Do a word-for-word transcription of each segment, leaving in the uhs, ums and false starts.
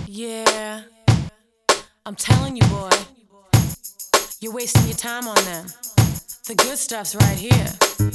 Yeah, I'm telling you, boy, you're wasting your time on them. The good stuff's right here.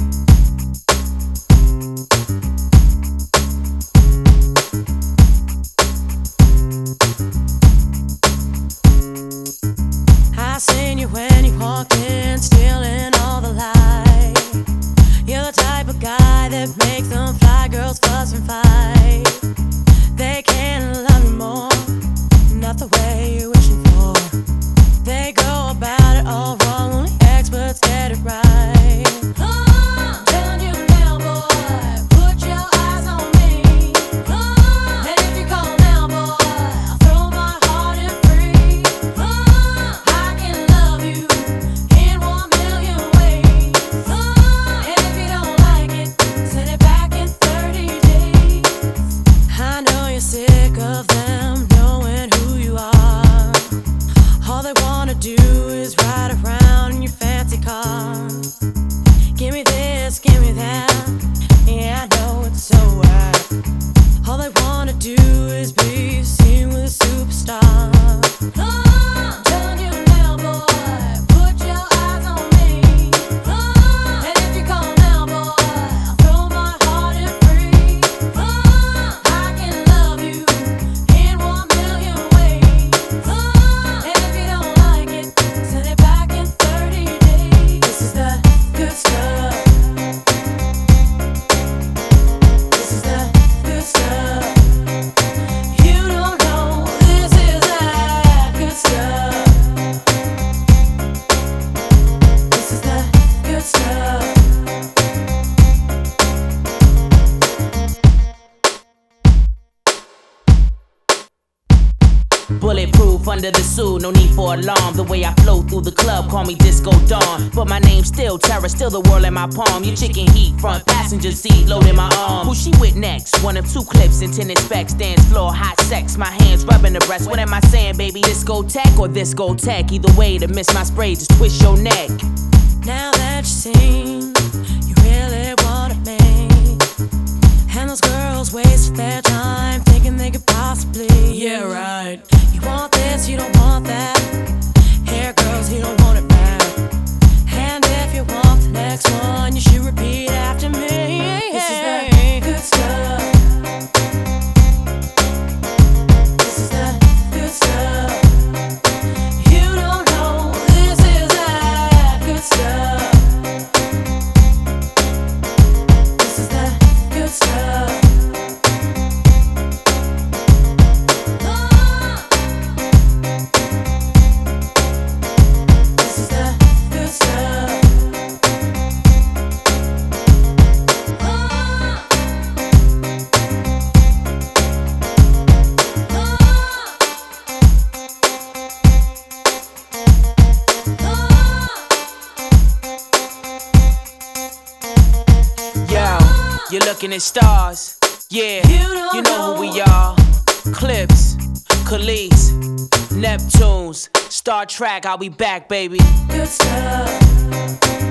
I seen you when you walked in, stealing all the light. You're the type of guy that makes them fly girls fuss and fight. They can't love you more, not the way you're wishing for. They go about it all wrong, only experts get it right. Uh, telling you now, boy, put your eyes on me. Uh, and if you call now, boy, I'll throw my heart in free. Uh, I can love you in one million ways. Uh, and if you don't like it, send it back in thirty days. I know you're sick of them knowing who you are. All they wanna do is ride around in your fancy car. Give me this, give me that. Yeah, I know it's so right. All they wanna do is be seen with a superstar. Oh, I'm telling you now, boy, put your eyes on me. Oh, and if you call now, boy, I'll throw my heart in free. Oh, I can love you in one million ways. Oh, and if you don't like it, send it back in thirty days. This is the good stuff. This is the good stuff. You don't know this is that good stuff. This is the good stuff. Bulletproof under the suit, no need for alarm. The way I flow through the club, call me Disco Dawn. But my name's still Terror, still the world in my palm. Your chicken heat, front passenger seat, load in my arm. Who she with next? One of two clips and tennis specs, dance floor, hot sex. My hands rubbing the breast. What am I saying, baby? Discotheque or discotheque? Either way, to miss my spray, just twist your neck. Now that you seen, you really wanna make. And those girls waste their time thinking they could possibly. Yeah, right. You want this, you don't want that. Hair girls, you don't want it back. And if you want the next one, you should repeat after me. This is the good stuff. This is the good stuff. You don't know this is that good stuff. This is the good stuff. This is the good stuff. Yo, you're looking at stars. Yeah, you know who we are. Clips, Khalees, Neptunes, Star Trek, I'll be back, baby. Good stuff.